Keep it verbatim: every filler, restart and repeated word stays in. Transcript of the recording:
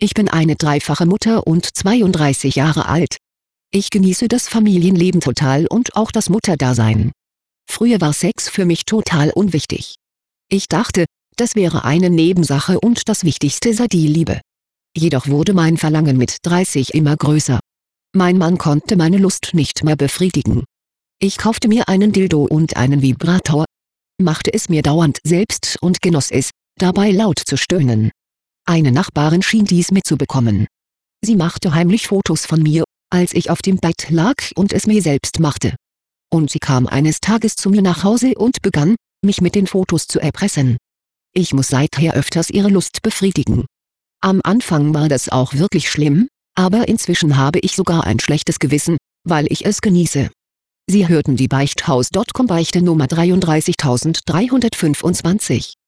Ich bin eine dreifache Mutter und zweiunddreißig Jahre alt. Ich genieße das Familienleben total und auch das Mutterdasein. Früher war Sex für mich total unwichtig. Ich dachte, das wäre eine Nebensache und das Wichtigste sei die Liebe. Jedoch wurde mein Verlangen mit dreißig immer größer. Mein Mann konnte meine Lust nicht mehr befriedigen. Ich kaufte mir einen Dildo und einen Vibrator, machte es mir dauernd selbst und genoss es, dabei laut zu stöhnen. Eine Nachbarin schien dies mitzubekommen. Sie machte heimlich Fotos von mir, als ich auf dem Bett lag und es mir selbst machte. Und sie kam eines Tages zu mir nach Hause und begann, mich mit den Fotos zu erpressen. Ich muss seither öfters ihre Lust befriedigen. Am Anfang war das auch wirklich schlimm, aber inzwischen habe ich sogar ein schlechtes Gewissen, weil ich es genieße. Sie hörten die Beichthaus Punkt com Beichte Nummer dreiunddreißigtausenddreihundertfünfundzwanzig.